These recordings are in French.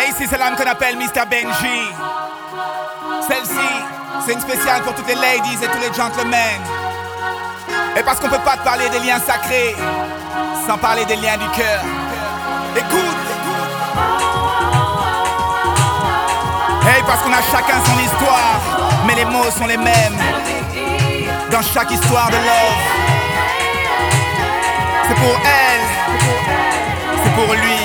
Et ici c'est l'âme qu'on appelle Mr. Benji. Celle-ci, c'est une spéciale pour toutes les ladies et tous les gentlemen. Et parce qu'on peut pas te parler des liens sacrés sans parler des liens du cœur. Écoute. Hey, parce qu'on a chacun son histoire, mais les mots sont les mêmes dans chaque histoire de love. C'est pour elle, c'est pour lui.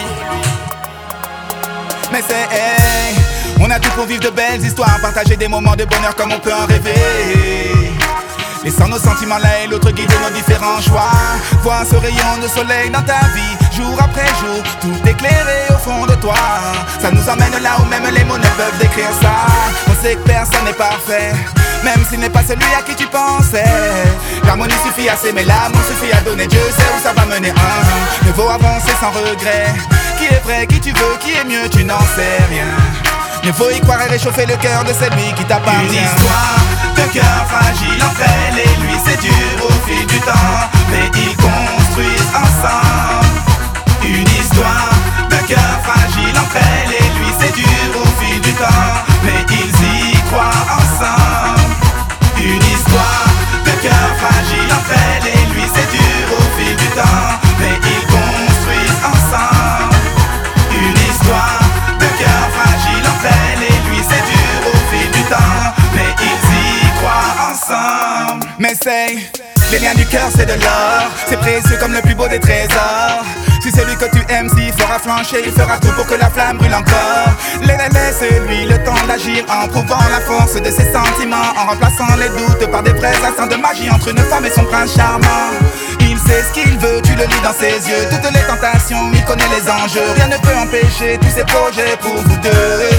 Mais c'est hey, on a tout pour vivre de belles histoires, partager des moments de bonheur comme on peut en rêver. Laissant nos sentiments l'un et l'autre guider nos différents choix. Voir ce rayon de soleil dans ta vie, jour après jour, tout éclairé au fond de toi. Ça nous emmène là où même les mots ne peuvent décrire ça. On sait que personne n'est parfait, même s'il n'est pas celui à qui tu pensais. L'harmonie suffit à s'aimer, l'amour suffit à donner. Dieu sait où ça va mener. Mieux vaut avancer sans regret. Qui est vrai, qui tu veux, qui est mieux, tu n'en sais rien. Mieux vaut y croire et réchauffer le cœur de celui qui t'appartient. Une histoire de cœur fragile entre elle et lui, c'est dur au fil du temps, mais ils construisent ensemble. Une histoire de cœur fragile entre elle et lui, c'est dur au fil du temps, mais ils y croient ensemble. Une histoire de cœur fragile entre elle et lui, c'est dur au fil du temps, mais ils construisent ensemble. Une histoire de cœur fragile entre elle et lui, c'est dur au fil du temps, mais ils y croient ensemble. Mais c'est les liens du cœur, c'est de l'or. C'est précieux comme le plus beau des trésors. Si celui que tu aimes s'il fera flancher, il fera tout pour que la flamme brûle encore. Laisse-lui le temps d'agir en prouvant la force de ses sentiments, en remplaçant les doutes par des vrais instants de magie entre une femme et son prince charmant. Il sait ce qu'il veut, tu le lis dans ses yeux. Toutes les tentations, il connaît les enjeux. Rien ne peut empêcher tous ses projets pour vous deux.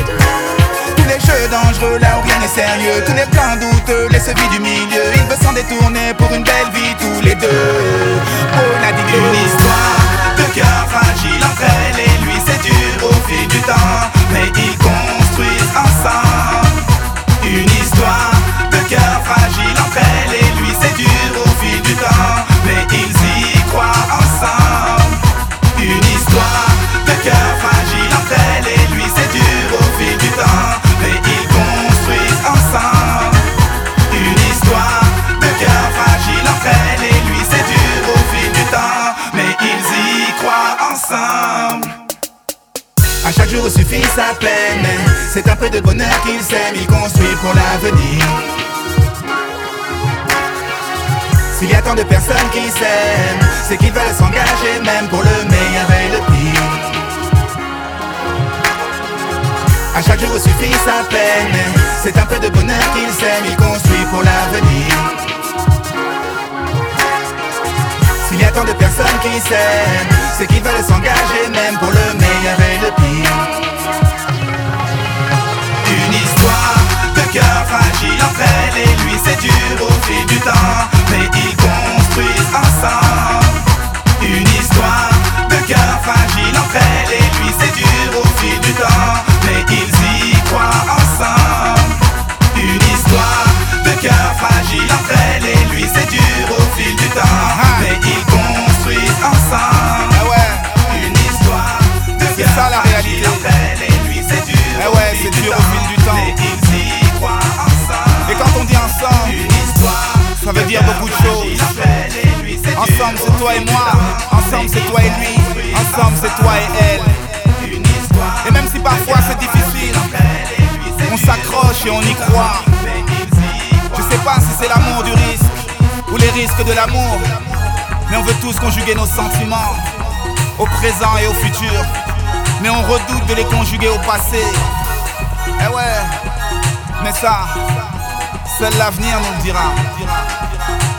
Tous les jeux dangereux, là où rien n'est sérieux. Tous les plans douteux, les sevis du milieu. Il veut s'en détourner pour une belle vie tous les deux. Oh, la digue. Une histoire de cœur fragile entre elle et lui, c'est dur au fil du temps, mais ils construisent ensemble. Une histoire de cœur fragile entre elle et lui, c'est dur au fil du temps, mais ils y croient ensemble. Une histoire de cœur fragile entre elle et lui, c'est dur au fil du temps, mais ils construisent ensemble. Une histoire de cœur fragile entre elle et lui, c'est dur au fil du temps, mais ils y croient ensemble. À chaque jour suffit sa peine, mais c'est un peu de bonheur qu'il sème, il construit pour l'avenir. S'il y a tant de personnes qui s'aiment, c'est qu'ils veulent s'engager même pour le meilleur et le pire. À chaque jour suffit sa peine, mais c'est un peu de bonheur qu'il sème, il construit pour l'avenir. S'il y a tant de personnes qui s'aiment, c'est qu'ils veulent s'engager même pour le meilleur et le pire. Une histoire de cœur fragile entre elle et lui, c'est dur au fil du temps, mais ils construisent ensemble. Une histoire de cœur fragile entre elle et lui, c'est dur au fil du temps, mais ils y croient ensemble. Une histoire de cœur fragile entre elle et lui, c'est dur au fil du temps, mais ils construisent ensemble. Ah ouais. Une histoire de C'est cœur ça la réalité. fragile entre elle et lui, c'est dur Ah au ouais, fil c'est du dur temps, au fil du temps. mais ils y croient ensemble. Et quand on dit ensemble, Une histoire ça veut dire beaucoup de choses. Ensemble c'est toi et moi, ensemble c'est toi et lui, ensemble c'est toi et elle. Et même si parfois c'est difficile, on s'accroche et on y croit. Je sais pas si c'est l'amour du risque ou les risques de l'amour, mais on veut tous conjuguer nos sentiments au présent et au futur, mais on redoute de les conjuguer au passé. Eh ouais, mais ça, seul l'avenir nous le dira.